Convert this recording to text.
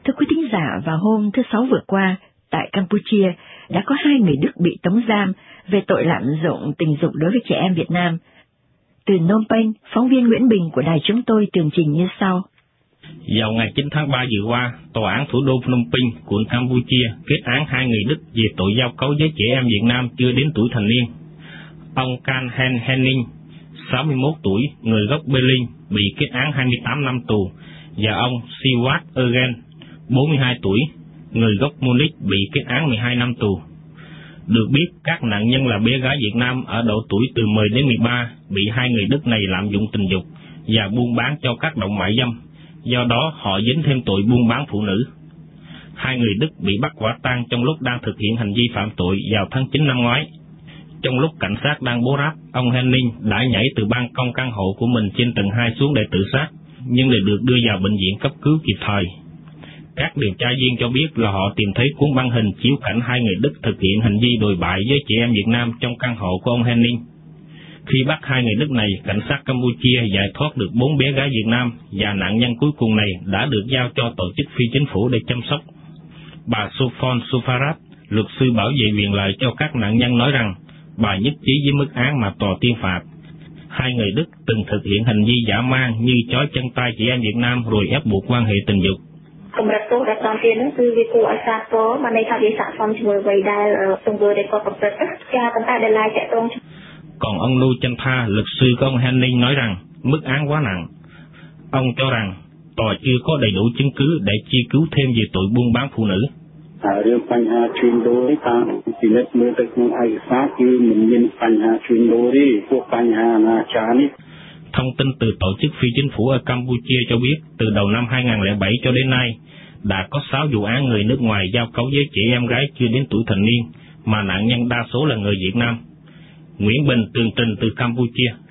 Thưa quý thính giả, vào hôm thứ Sáu vừa qua, tại Campuchia, đã có 2 người Đức bị tống giam về tội lạm dụng tình dục đối với trẻ em Việt Nam. Từ Phnom Penh, phóng viên Nguyễn Bình của đài chúng tôi tường trình như sau. Vào ngày 9 tháng 3 vừa qua, Tòa án thủ đô Phnom Penh, quận Campuchia kết án 2 người Đức về tội giao cấu với trẻ em Việt Nam chưa đến tuổi thành niên. Ông Can Hen Henning, 61 tuổi, người gốc Berlin, bị kết án 28 năm tù, và ông Siwat Eugen, 42 tuổi, người gốc Munich, bị kết án 12 năm tù. Được biết, các nạn nhân là bé gái Việt Nam ở độ tuổi từ 10 đến 13, bị 2 người Đức này lạm dụng tình dục và buôn bán cho các động mại dâm. Do đó, họ dính thêm tội buôn bán phụ nữ. 2 người Đức bị bắt quả tang trong lúc đang thực hiện hành vi phạm tội vào tháng 9 năm ngoái. Trong lúc cảnh sát đang bố ráp, ông Henning đã nhảy từ ban công căn hộ của mình trên tầng 2 xuống để tự sát, nhưng để được đưa vào bệnh viện cấp cứu kịp thời. Các điều tra viên cho biết là họ tìm thấy cuốn băng hình chiếu cảnh 2 người Đức thực hiện hành vi đồi bại với trẻ em Việt Nam trong căn hộ của ông Henning. Khi bắt 2 người Đức này, cảnh sát Campuchia giải thoát được 4 bé gái Việt Nam và nạn nhân cuối cùng này đã được giao cho tổ chức phi chính phủ để chăm sóc. Bà Sophon Sufarat, luật sư bảo vệ quyền lợi cho các nạn nhân nói rằng bà nhất trí với mức án mà tòa tuyên phạt. 2 người Đức từng thực hiện hành vi dã man như trói chân tay trẻ em Việt Nam rồi ép buộc quan hệ tình dục. Còn ông Nu Chantha, luật sư của ông Henning nói rằng mức án quá nặng. Ông cho rằng tòa chưa có đầy đủ chứng cứ để truy cứu thêm về tội buôn bán phụ nữ. Thông tin từ tổ chức phi chính phủ ở Campuchia cho biết, từ đầu năm 2007 cho đến nay, đã có 6 vụ án người nước ngoài giao cấu với trẻ em gái chưa đến tuổi thành niên, mà nạn nhân đa số là người Việt Nam. Nguyễn Bình tường trình từ Campuchia.